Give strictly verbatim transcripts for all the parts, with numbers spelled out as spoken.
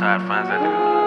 ترفند زدی به من.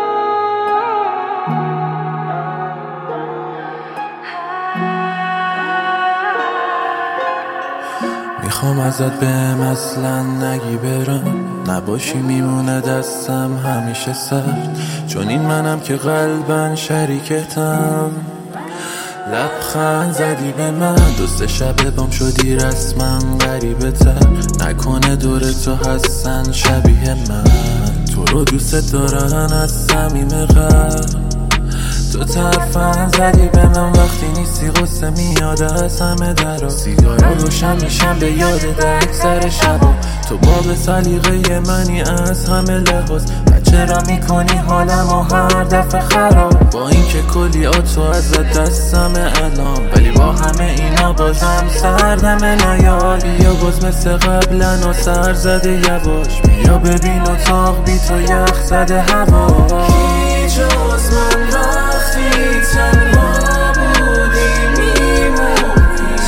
میخوام ازت بهم اصلا نگی برم، نباشی میمونه دستم همیشه سرد، چون این منم که قلبن شریکتم. لبخند زدی به من، دو سه شبه بام شدی رسما غریبه تر، نکنه دور تو هستن شبیه من، تو رو دوست دارن از صمیم قلب. تو ترفند زدی به من، وقتی نیستی غصه میاد از همه درا، سیگارا روشن میشم به یاد درک سر شبا، تو باب سلیقه منی از همه لحاظ، چرا میکنی حالمو هر دفعه خراب؟ با اینکه کلی آتو ازت دستم الان، ولی با همه اینا بازم سردم نیا. بیا باز مثل قبلن و سر زده یواش، بیا ببین اتاق بی تو یخ زده هوا. هیچ از من وقتی تنها بودی میمون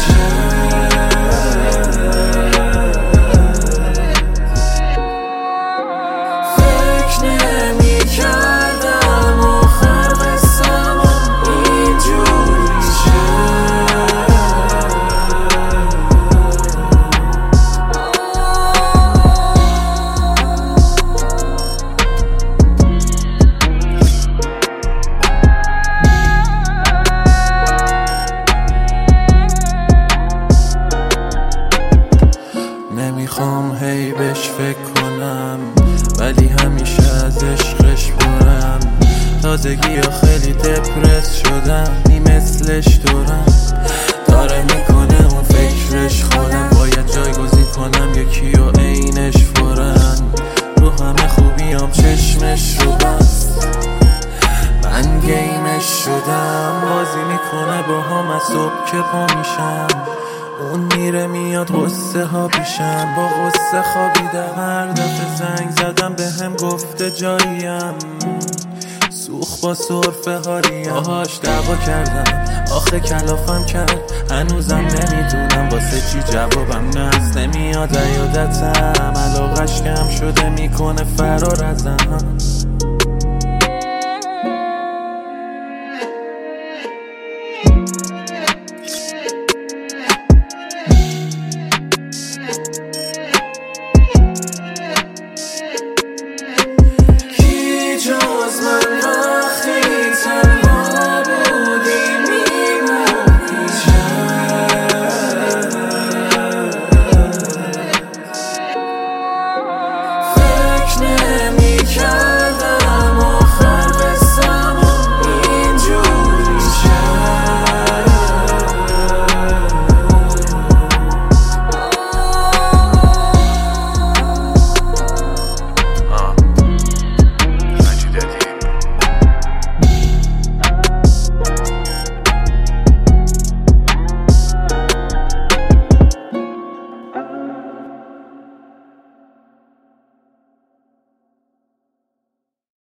فکر نمی کردم آخر قصه‌مون اینجوری شه. نمیخوام هی بهش فکر کنم، ولی همیشه از عشقش برم، تازگی ها خیلی دپرس شدم، نی مثلش دورم داره میکنه اون فکرش خودم، باید جایگزین کنم یکی و عینش فورن، رو همه خوبیام چشمش رو بست، من گیمش شدم، بازی میکنه با هم از صبح که پا میشم، اون میره میاد غصه ها پیشم، با غصه خوابیدم، هر دفعه زنگ زدم به هم گفته جاییم، سوخ با صرفه هاریم، باهاش دعوا کردم آخه کلافم کرد، هنوزم نمیدونم واسه چی جوابم نست نمیاد، عیادتم علاقش کم شده میکنه فرار ازم.